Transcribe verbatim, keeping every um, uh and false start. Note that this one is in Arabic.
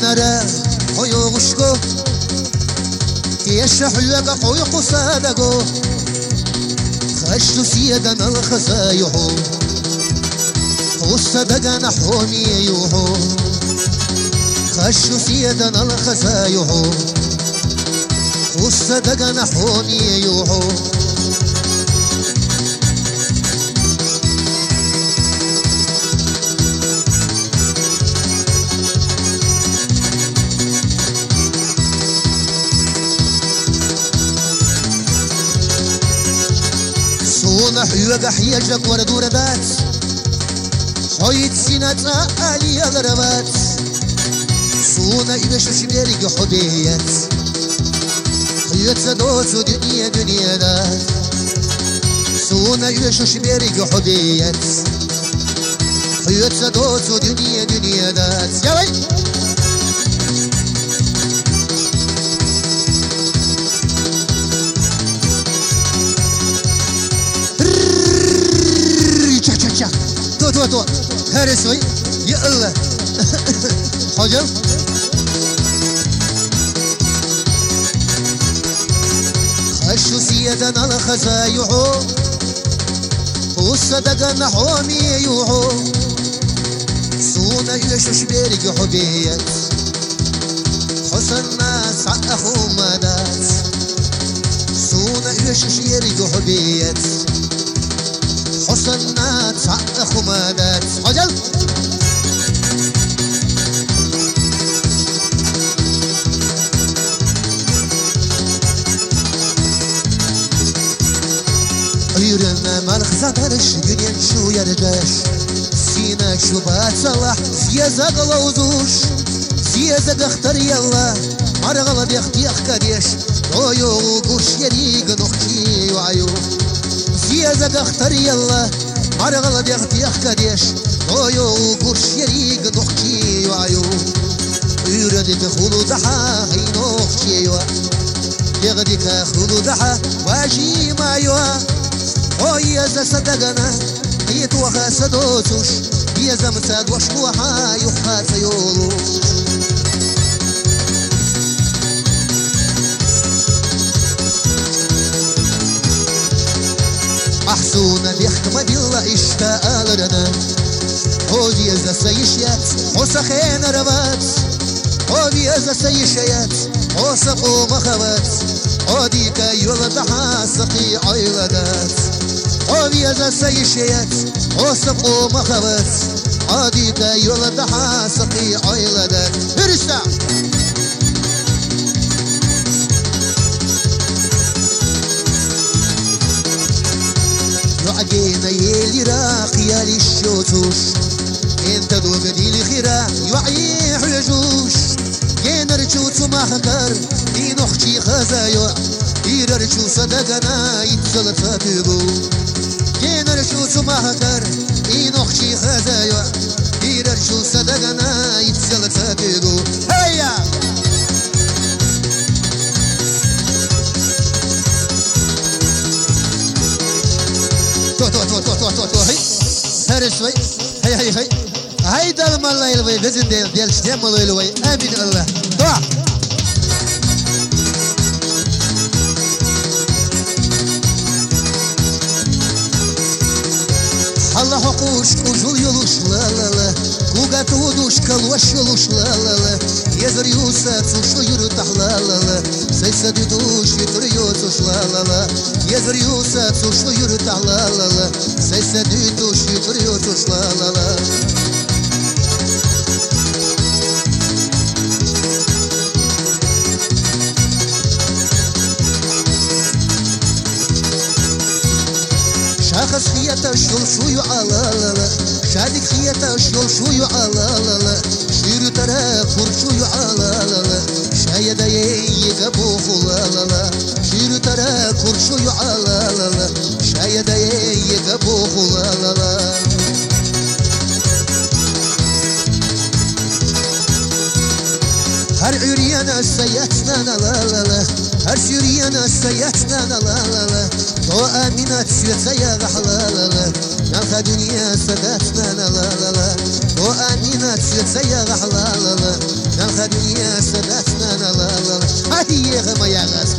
نرى حيوغشكو تيش حلوك حيوق صادقو خشت سيدنا الخزايحو والصدقنا حومي يوحو خشت سيدنا الخزايحو والصدقنا حومي يوحو حيوغا حيجك وردور بات حيت سينات آلي الربات سونا إبش شبيرك حبيت حيت سدوت دنيا دنيا دات سونا إبش شبيرك حبيت حيت سدوت دنيا دنيا دات يا وي تو تو هرسوي يا الله حجم خشوا سيدنا الخزايحو والصدقنا حومي يوحو سونا يشوش بيرك حبيت حسن ناس عقخو مدات سونا يشوش بيرك حبيت حسنات حق خمادات عجل عيرنا مالخزات هرش دنيا شو يرداش سيناك شو بات صلاح زيازاق لوزوش زيازاق اختار يالله مرغل بيختيخ كديش رويو قرش يريق نخشي وعيو زيازاق اختار يالله مرغل بيختيخ كديش رويو قرش يريق نخشي وعيو يردك خلو دحا هي نخشي يغدك خلو دحا واجي مايوا ويزا صدقنا يتوخى سدوتوش يزا متاد وشوحا يخات يولو محسونا بيحكم بالله اشتاق لنا ويزا سيشيات وسخين ربات ويزا سيشيات وسقو مخبات وديك يولدها سقي عيلدات وبيزا سيشيات وسقو مخبات عاديك يولدها سقي عيلدات برشتا يعجينا يلي راقيا للشوتوش انت دوغدي لخيرا يعي حجوش جينا رجوت مخكر دي نخشي خزايو يرجو صدقنا يتزل تاتيبو جينا رجوت مخكر دي نخشي خزايو يرجو صدقنا يتزل تاتيبو هيا تو تو تو تو تو تو هي هرسوي هي هي هي هيدا المالله الوي بزن ديال ديال شتم الوي امين الله دعاء الله حقوش وجو يلوش لا لا لا كوغا تودوش كلوش يلوش لا لا لا يزر يوسف وشو يرتاح لا لا لا سيسد دوش يتريوتوش لا لا لا يزر يوسف وشو يرتاح لا لا لا سيسد دوش يتريوتوش لا لا لا شاخص خياتا شول شويو على لا لا شادك خياتا شول شويو على لا لا شيرو ترى فرشويو على لا لا شايد يقبو لا لا لا شيرو ترى فرشويو على لا لا شايد يقبو لا لا لا هر عريانا سياتنا لا لا لا هر سوريانا سياتنا لا لا لا تو امينات سيا غحلا لا لا نالخا دنيا سداتنا لا لا لا تو امينات سيا غحلا لا لا نالخا دنيا سنتنا لا لا لا هي ما يا غاز